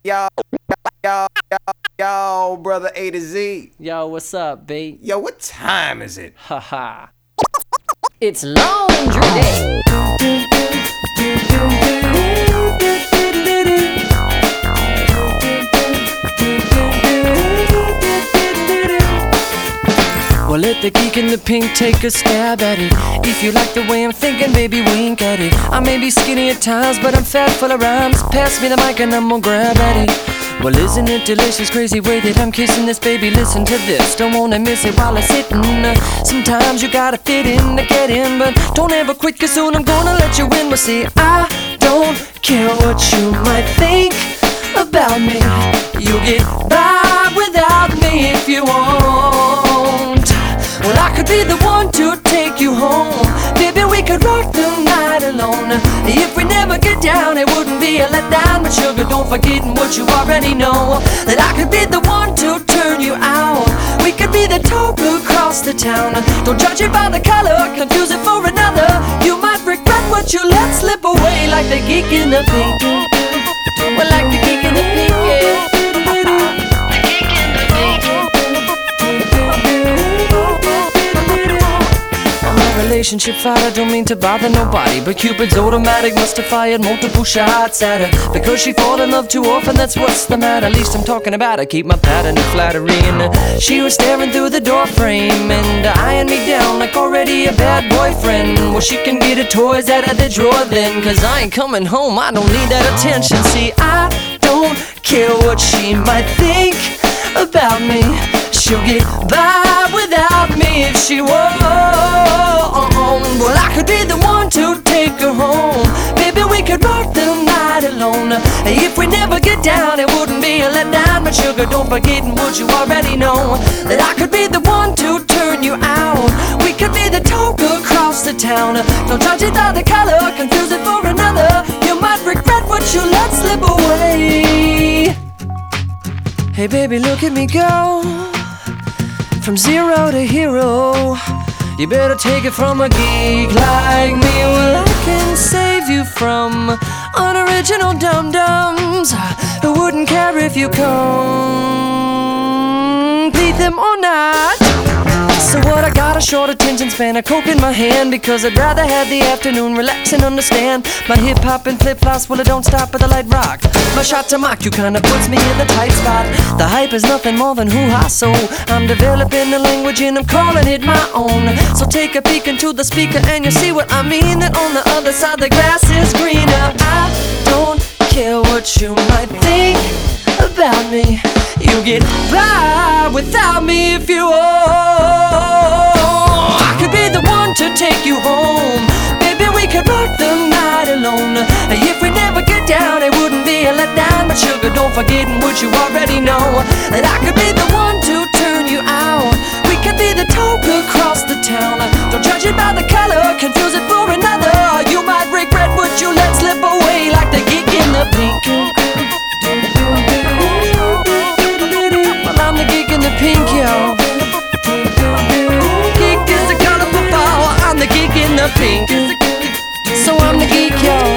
Yo, yo, yo, brother A to Z. Yo, what's up, B? Yo, what time is it? Haha. It's laundry day. Well, let the geek in the pink take a stab at it. If you like the way I'm thinking, baby, wink at it. I may be skinny at times, but I'm fat full of rhymes. Pass me the mic and I'm gonna grab at it. Well, isn't it delicious, crazy way that I'm kissing this, baby? Listen to this, don't wanna miss it while I'm sitting. Sometimes you gotta fit in to get in, but don't ever quit, cause soon I'm gonna let you in. Well, see, I don't care what you might think about me. You get by without me if you want. Well, I could be the one to take you home. Baby, we could rock the night alone. If we never get down, it wouldn't be a letdown. But sugar, don't forget what you already know, that I could be the one to turn you out. We could be the talk across the town. Don't judge it by the color, confuse it for another. You might regret what you let slip away, like the geek in the pink. Well, like the geek in the pink, yeah. Relationship fight, I don't mean to bother nobody, but Cupid's automatic must have fired multiple shots at her, because she fall in love too often, that's what's the matter. At least I'm talking about I keep my pattern of flattery. And she was staring through the door frame and eyeing me down like already a bad boyfriend. Well, she can get her toys out of the drawer then, cause I ain't coming home, I don't need that attention. See, I don't care what she might think about me. She'll get by without me if she won't. Well, I could be the one to take her home. Baby, we could rock the night alone. If we never get down, it wouldn't be a letdown. But sugar, don't forget what you already know, that I could be the one to turn you out. We could be the talk across the town. Don't judge it by the color, confuse it for another. You might regret what you let slip away. Hey baby, look at me go, from zero to hero. You better take it from a geek like me. Well, I can save you from unoriginal dum-dums who wouldn't care if you complete them or not. So what, I got a short attention span, a coke in my hand, because I'd rather have the afternoon relax and understand. My hip-hop and flip-flops, well, it don't stop at the light rock. My shot to mock you kinda puts me in the tight spot. The hype is nothing more than hoo-ha, so I'm developing the language and I'm calling it my own. So take a peek into the speaker and you'll see what I mean, that on the other side the grass is greener. I don't care what you might think about me. You get by without me if you want. I could be the one to take you home. Baby, we could rock the night alone. If we never get down, it wouldn't be a letdown. But sugar, don't forget what you already know, that I could be the one to turn you out. We could be the talk across the town. Don't judge it by the color, confuse it for another. You might regret what you let slip away, like the geek in the pink. I'm the geek in the pink, yo. Geek is the colorful flower. I'm the geek in the pink. So I'm the geek, yo.